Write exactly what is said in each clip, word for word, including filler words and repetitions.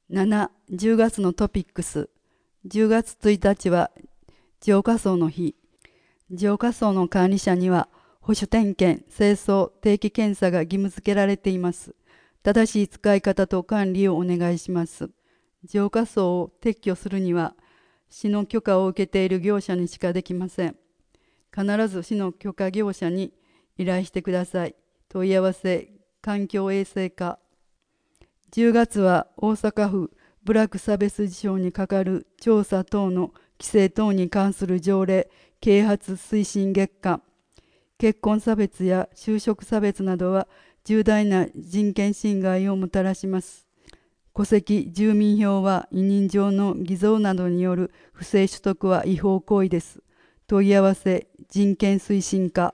なな、じゅうがつのトピックス。じゅうがつついたちは浄化槽の日。浄化槽の管理者には保守点検、清掃、定期検査が義務付けられています。正しい使い方と管理をお願いします。浄化槽を撤去するには市の許可を受けている業者にしかできません。必ず市の許可業者に依頼してください。問い合わせ、環境衛生課。じゅうがつは大阪府部落差別事象にかかる調査等の規制等に関する条例啓発推進月間。結婚差別や就職差別などは重大な人権侵害をもたらします。戸籍住民票は委任状の偽造などによる不正取得は違法行為です。問い合わせ人権推進課。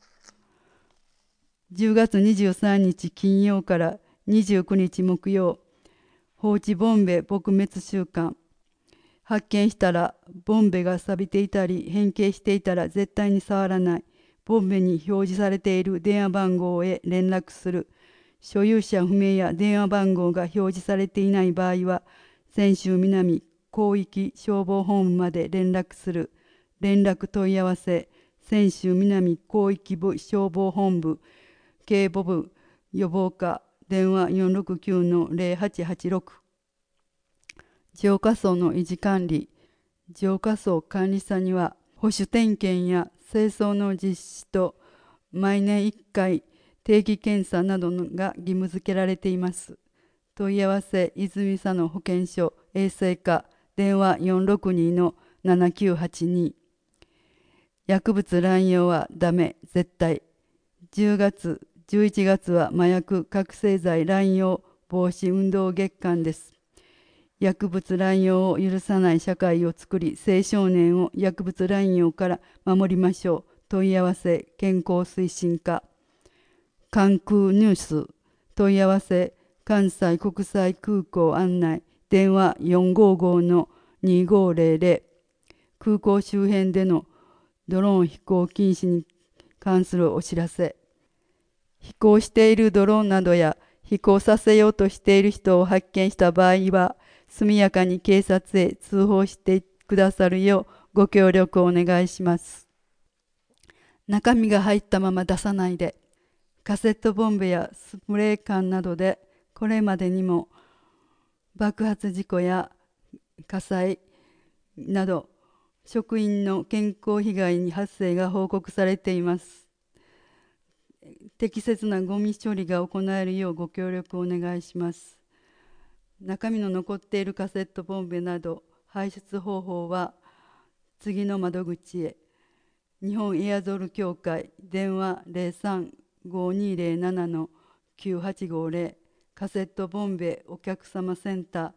じゅうがつにじゅうさんにち金曜からにじゅうくにち木曜、放置ボンベ撲滅週間。発見したらボンベが錆びていたり変形していたら絶対に触らない。ボンベに表示されている電話番号へ連絡する。所有者不明や電話番号が表示されていない場合は、泉州南広域消防本部まで連絡する。連絡問い合わせ、泉州南広域部消防本部、警母部予防課、電話 よんろくきゅうのゼロはちはちろく。浄化槽の維持管理。浄化槽管理者には保守点検や清掃の実施と毎年いっかい定期検査などが義務付けられています。問い合わせ泉佐野保健所衛生課電話 よんろくにのななきゅうはちに。薬物乱用はダメ絶対。じゅうがつじゅういちがつは麻薬覚醒剤乱用防止運動月間です。薬物乱用を許さない社会を作り、青少年を薬物乱用から守りましょう。問い合わせ健康推進課。関空ニュース問い合わせ関西国際空港案内電話 よんごごのにごゼロゼロ。空港周辺でのドローン飛行禁止に関するお知らせ。飛行しているドローンなどや飛行させようとしている人を発見した場合は、速やかに警察へ通報してくださるようご協力をお願いします。中身が入ったまま出さないで。カセットボンベやスプレー缶などでこれまでにも爆発事故や火災など職員の健康被害に発生が報告されています。適切なゴミ処理が行えるようご協力をお願いします。中身の残っているカセットボンベなど排出方法は次の窓口へ。日本エアゾル協会電話 ゼロさんごにゼロななのきゅうはちごゼロ。カセットボンベお客様センター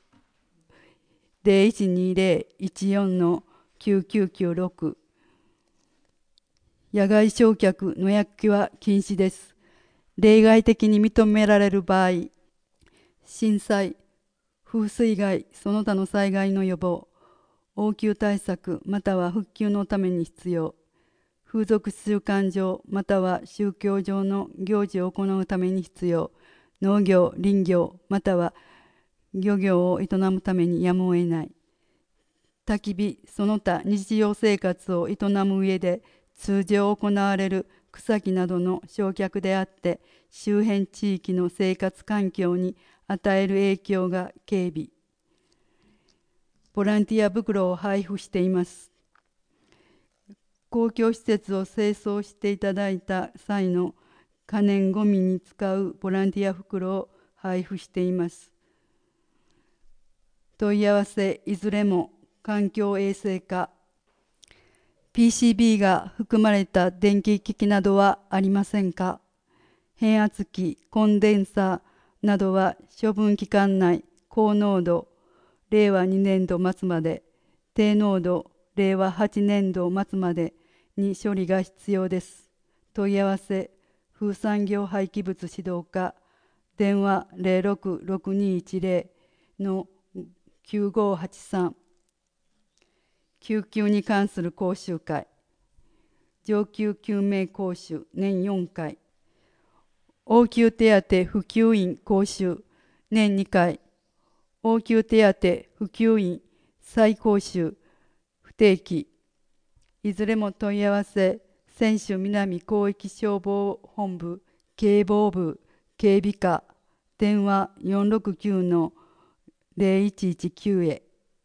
ゼロいちにゼロいちよんのきゅうきゅうきゅうろく。野外焼却野焼きは禁止です。例外的に認められる場合、震災、風水害、その他の災害の予防、応急対策または復旧のために必要、風俗習慣上または宗教上の行事を行うために必要、農業、林業または漁業を営むためにやむを得ない、焚き火、その他日常生活を営む上で通常行われる草木などの焼却であって周辺地域の生活環境に与える影響が軽微。ボランティア袋を配布しています。公共施設を清掃していただいた際の可燃ごみに使うボランティア袋を配布しています。問い合わせいずれも環境衛生課。ピーシービー が含まれた電気機器などはありませんか？変圧器、コンデンサーなどは処分期間内、高濃度、れいわにねんど末まで、低濃度、れいわはちねんど末までに処理が必要です。問い合わせ、風産業廃棄物指導課、電話 ゼロろくろくにいちゼロのきゅうごはちさん。救急に関する講習会、上級救命講習年よんかい、応急手当普及員講習年にかい、 応急手当、普及員、再講習、不定期、いずれも問い合わせ、専守南広域消防本部、警防部、警備課、電話 よんろくきゅうのゼロいちいちきゅう へ。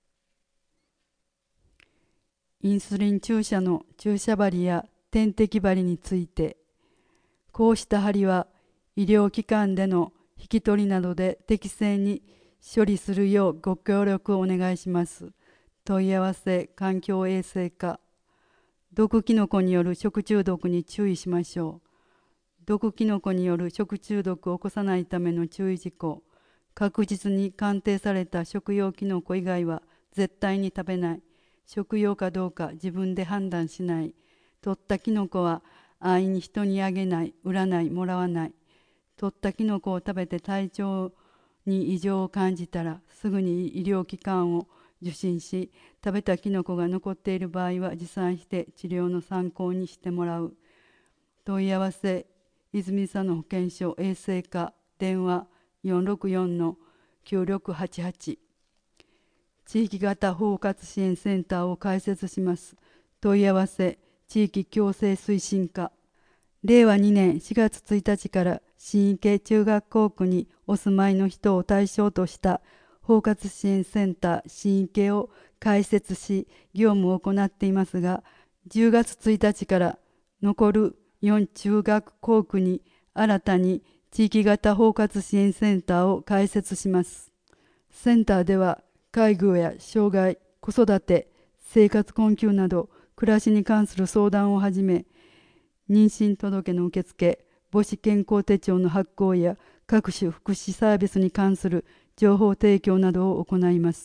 インスリン注射の注射針や点滴針について、こうした針は医療機関での引き取りなどで適正に処理するようご協力をお願いします。問い合わせ、環境衛生課。毒キノコによる食中毒に注意しましょう。毒キノコによる食中毒を起こさないための注意事項。確実に鑑定された食用キノコ以外は絶対に食べない。食用かどうか自分で判断しない。取ったキノコは安易に人にあげない、売らない、もらわない。取ったキノコを食べて体調に異常を感じたらすぐに医療機関を受診し、食べたキノコが残っている場合は持参して治療の参考にしてもらう。問い合わせ、泉佐野保健所衛生課、電話 よんろくよんのきゅうろくはちはち。地域型包括支援センターを開設します。問い合わせ、地域共生推進課。れいわにねんしがつついたちから新池中学校区にお住まいの人を対象とした包括支援センター新池を開設し業務を行っていますが、じゅうがつついたちから残るよん中学校区に新たに地域型包括支援センターを開設します。センターでは介護や障害、子育て、生活困窮など暮らしに関する相談をはじめ、妊娠届の受付、母子健康手帳の発行や各種福祉サービスに関する情報提供などを行います。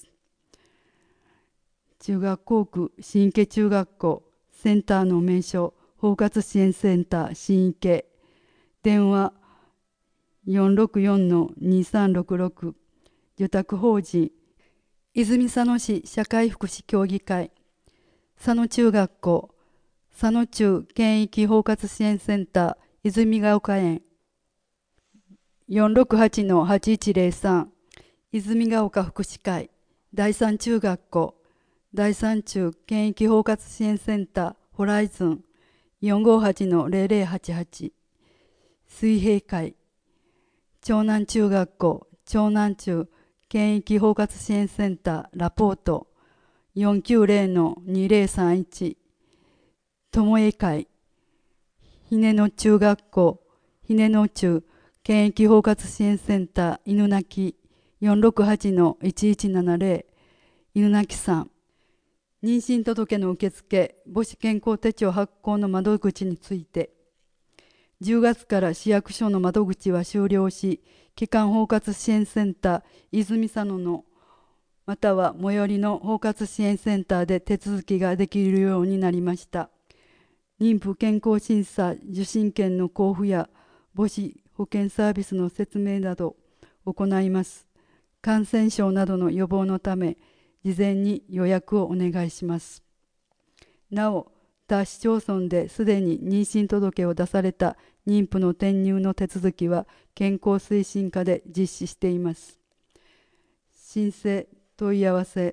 中学校区新池中学校センターの名称、包括支援センター新池、電話 よんろくよんのにさんろくろく、受託法人泉佐野市社会福祉協議会、佐野中学校、佐野中県域包括支援センター泉ヶ丘園 よんろくはちのはちいちゼロさん、泉ヶ丘福祉会、第三中学校、第三中県域包括支援センターホライズン よんごはちのゼロゼロはちはち、水平会、長南中学校、長南中県域包括支援センターラポート よんきゅうゼロのにゼロさんいち、友江会、ひねの中学校、ひねの中県域包括支援センター犬鳴 よんろくはちのいちいちななゼロ、犬鳴さん。妊娠届の受付、母子健康手帳発行の窓口について、じゅうがつから市役所の窓口は終了し、基幹包括支援センター泉佐野のまたは最寄りの包括支援センターで手続きができるようになりました。妊婦健康審査受診券の交付や母子保健サービスの説明などを行います。感染症などの予防のため、事前に予約をお願いします。なお、他市町村ですでに妊娠届を出された妊婦の転入の手続きは健康推進課で実施しています。申請、問い合わせ、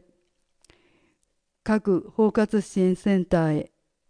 各包括支援センターへ。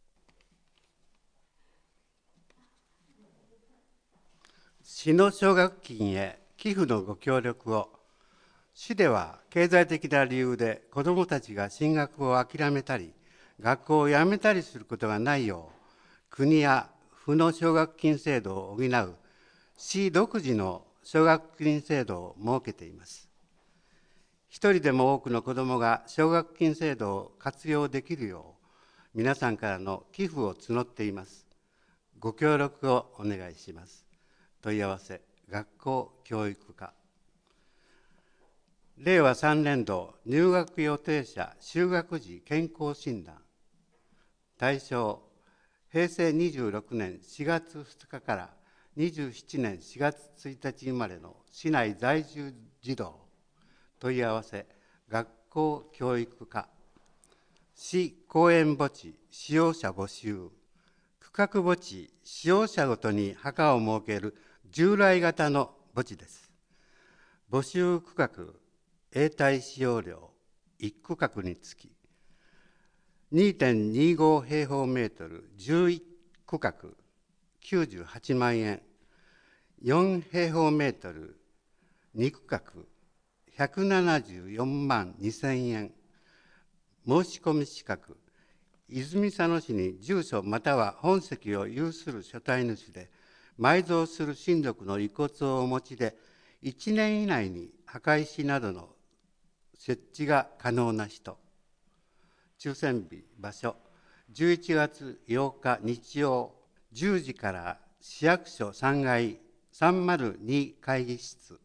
市の奨学金へ寄付のご協力を。市では経済的な理由で子どもたちが進学を諦めたり、学校を辞めたりすることがないよう、国や府の奨学金制度を補う市独自の奨学金制度を設けています。一人でも多くの子どもが奨学金制度を活用できるよう、皆さんからの寄付を募っています。ご協力をお願いします。問い合わせ、学校教育課。れいわさんねん度入学予定者就学時健康診断。対象、へいせいにじゅうろくねんしがつふつかからにじゅうしちねんしがつついたち生まれの市内在住児童。問い合わせ、学校教育課。市公園墓地使用者募集。区画墓地使用者ごとに墓を設ける従来型の墓地です。募集区画永代使用料いち区画につき にてんにご 平方メートルじゅういち区画きゅうじゅうはちまんえん、よん平方メートルに区画ひゃくななじゅうよんまんにせんえん、申し込み資格、泉佐野市に住所または本籍を有する所帯主で、埋蔵する親族の遺骨をお持ちで、いちねん以内に墓石などの設置が可能な人。抽選日、場所、じゅういちがつようか日曜じゅうじから市役所さんがいさんまるに会議室。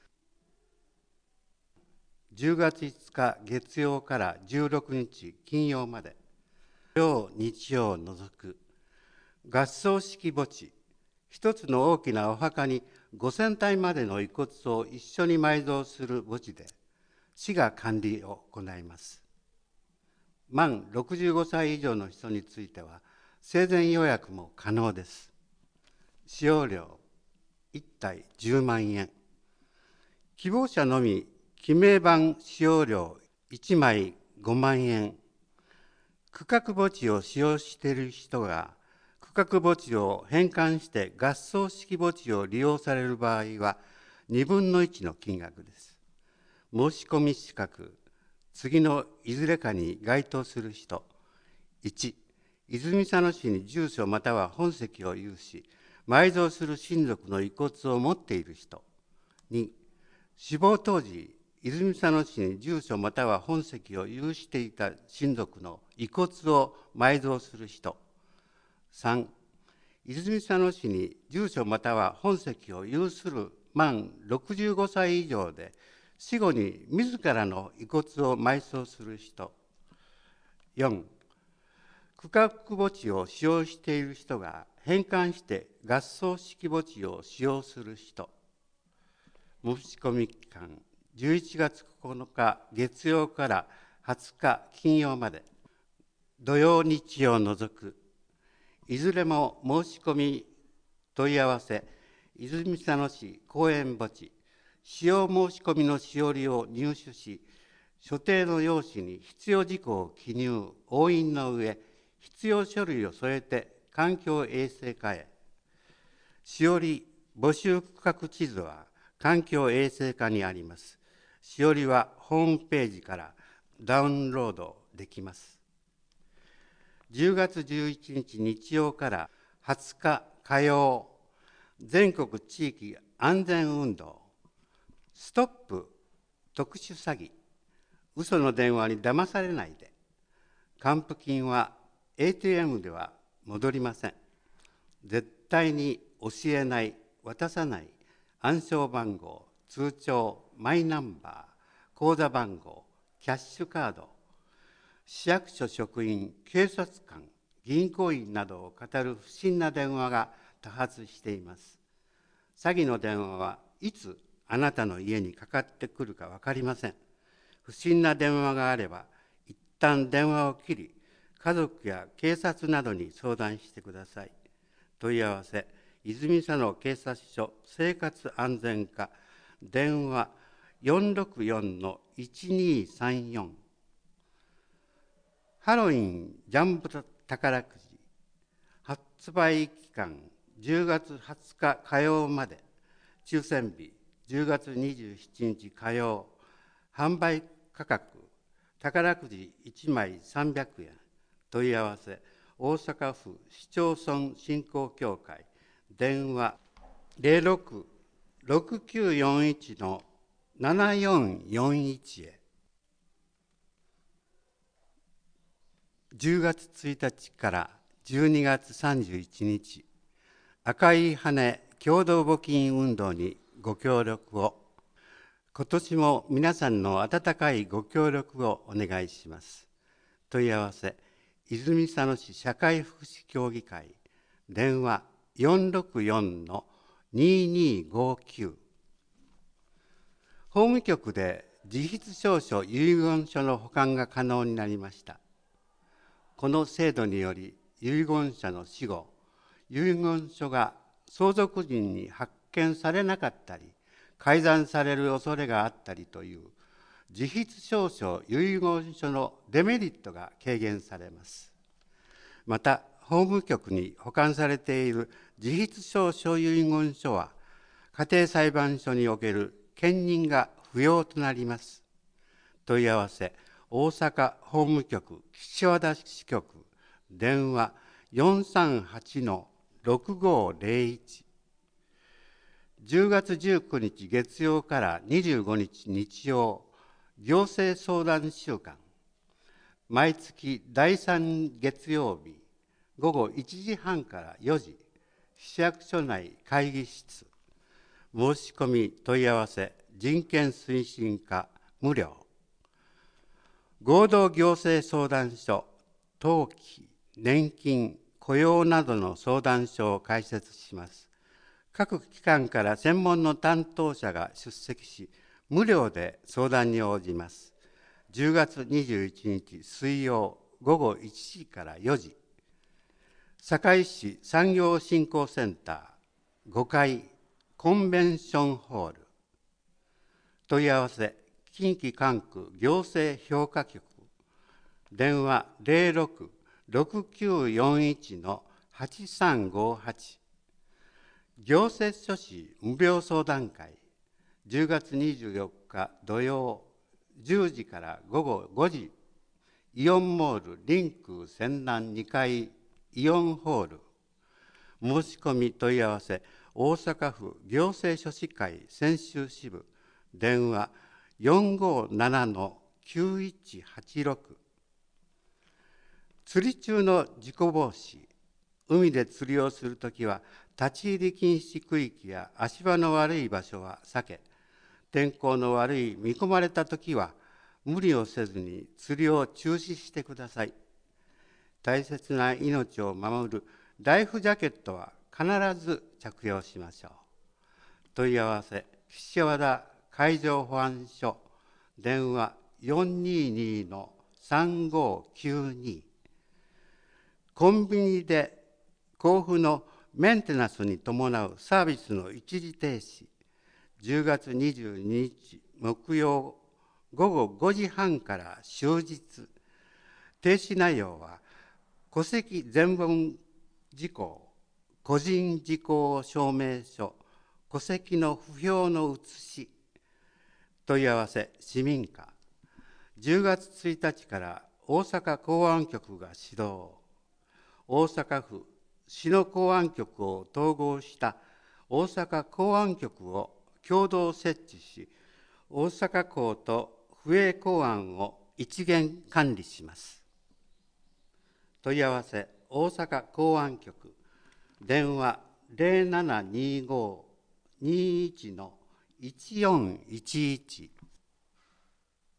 じゅうがついつか月曜からじゅうろくにち金曜まで、土曜日曜を除く合葬式墓地、一つの大きなお墓にごせんたいまでの遺骨を一緒に埋蔵する墓地で、市が管理を行います。満ろくじゅうごさい以上の人については、生前予約も可能です。使用料いったいじゅうまんえん。希望者のみ記名板使用料いちまいごまんえん。区画墓地を使用している人が区画墓地を返還して合葬式墓地を利用される場合はにぶんのいちの金額です。申し込み資格、次のいずれかに該当する人。いち、泉佐野市に住所または本籍を有し、埋蔵する親族の遺骨を持っている人。に、死亡当時、泉佐野市に住所または本籍を有していた親族の遺骨を埋蔵する人。さん、泉佐野市に住所または本籍を有する満ろくじゅうごさい以上で、死後に自らの遺骨を埋葬する人。よん、区画墓地を使用している人が返還して合葬式墓地を使用する人。申し込み期間、じゅういちがつここのか月曜からはつか金曜まで、土曜日曜を除く、いずれも申し込み問い合わせ、泉佐野市公園墓地、使用申し込みのしおりを入手し、所定の用紙に必要事項を記入、押印の上、必要書類を添えて環境衛生課へ。しおり募集区画地図は環境衛生課にあります。しおりはホームページからダウンロードできます。じゅうがつじゅういちにち日曜からはつか火曜、全国地域安全運動、ストップ特殊詐欺、嘘の電話に騙されないで。還付金は エーティーエム では戻りません。絶対に教えない、渡さない暗証番号、通帳、マイナンバー、口座番号、キャッシュカード、市役所職員、警察官、銀行員などを語る不審な電話が多発しています。詐欺の電話はいつあなたの家にかかってくるか分かりません。不審な電話があれば、一旦電話を切り、家族や警察などに相談してください。問い合わせ、泉佐野警察署生活安全課、電話 よんろくよんのいちにさんよん。ハロウィンジャンボ宝くじ、発売期間じゅうがつはつか火曜まで、抽選日じゅうがつにじゅうしちにち火曜、販売価格宝くじいちまいさんびゃくえん。問い合わせ、大阪府市町村振興協会、電話 ゼロろく ろくきゅうよんいち のななよんよんいち へ。じゅうがつついたちからじゅうにがつさんじゅういちにち、赤い羽共同募金運動にご協力を。今年も皆さんの温かいご協力をお願いします。問い合わせ、泉佐野市社会福祉協議会、電話 よんろくよんのににごきゅう。法務局で自筆証書遺言書の保管が可能になりました。この制度により、遺言者の死後、遺言書が相続人に発見されなかったり、改ざんされる恐れがあったりという自筆証書遺言書のデメリットが軽減されます。また、法務局に保管されている自筆証書遺言書は、家庭裁判所における兼任が不要となります。問い合わせ、大阪法務局岸和田支局、電話 よんさんはちのろくごーぜろいち。じゅうがつじゅうくにち月曜からにじゅうごにち日曜、行政相談週間。毎月だいさん月曜日、ごごいちじはんからよじ、市役所内会議室。申し込み問い合わせ、人権推進課無料。合同行政相談所、登記、年金、雇用などの相談所を開設します。各機関から専門の担当者が出席し、無料で相談に応じます。じゅうがつにじゅういちにち水曜ごごいちじからよじ、堺市産業振興センターごかいコンベンションホール。問い合わせ、近畿管区行政評価局、電話 ゼロろく ろくきゅうよんいちのはちさんごはち。行政書士無病相談会、じゅうがつにじゅうよっか土曜じゅうじからごごごじ、イオンモールリンク泉南にかいイオンホール。申し込み問い合わせ、大阪府行政書士会泉州支部、電話 よんごななのきゅういちはちろく。釣り中の事故防止。海で釣りをするときは、立ち入り禁止区域や足場の悪い場所は避け、天候の悪い見込まれたときは、無理をせずに釣りを中止してください。大切な命を守るライフジャケットは必ず着用しましょう。問い合わせ、岸和田海上保安署、電話 よんにーにーのさんごきゅうに。コンビニで交付のメンテナンスに伴うサービスの一時停止、じゅうがつにじゅうににち木曜ごごごじはんから終日。停止内容は、戸籍全文事項、個人事項証明書、戸籍の不評の写し。問い合わせ、市民課。じゅうがつついたちから大阪公安局が始動。大阪府市の公安局を統合した大阪公安局を共同設置し、大阪港と府営公安を一元管理します。問い合わせ、大阪公安局、電話 ゼロななにーごーにーいちのいちよんいちいち。